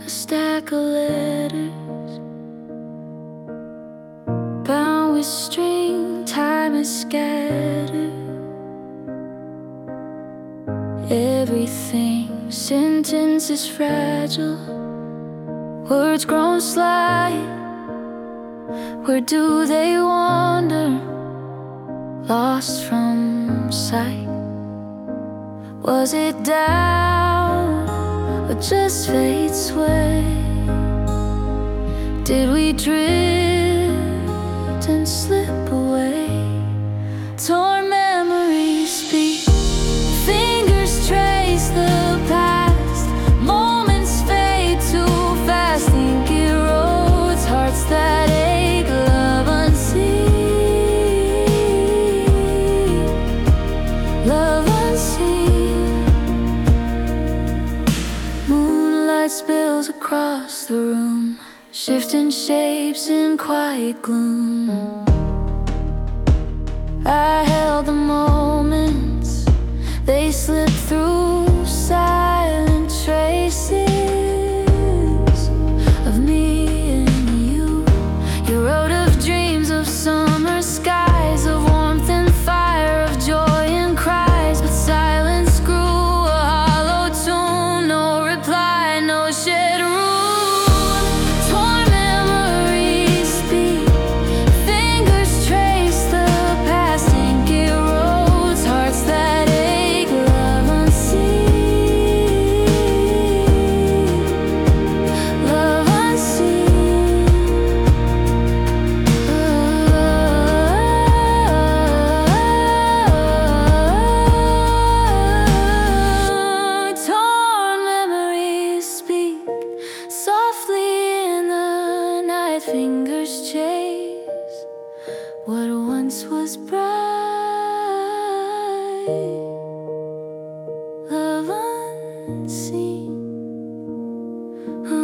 a stack of letters bound with string, time is scattered. Everything, sentence is fragile, words grown sly. Where do they wander, lost from sight? Was it doubt or just fate's way? Did we drift and slip away? Torn memories speak, fingers trace the past. Moments fade too fast, think it erodes hearts that ache, love unseen, love unseen. Moonlight spills across the room, shifting shapes in quiet gloom. I held the moments, they slipped through silent traces of me and you. You wrote of dreams, of summer skies, of warmth and fire, of joy and cries. But silence grew a hollow tune, no reply, no shared rune. Torn memories speak, fingers trace the past, ink erodes hearts that ache, love unseen, love unseen. Torn memories speak softly in the night, fingers chase what once was bright, love unseen.